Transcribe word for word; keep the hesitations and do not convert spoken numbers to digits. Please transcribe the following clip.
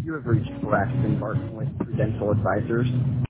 You have reached Braxton Martin with Prudential Advisors.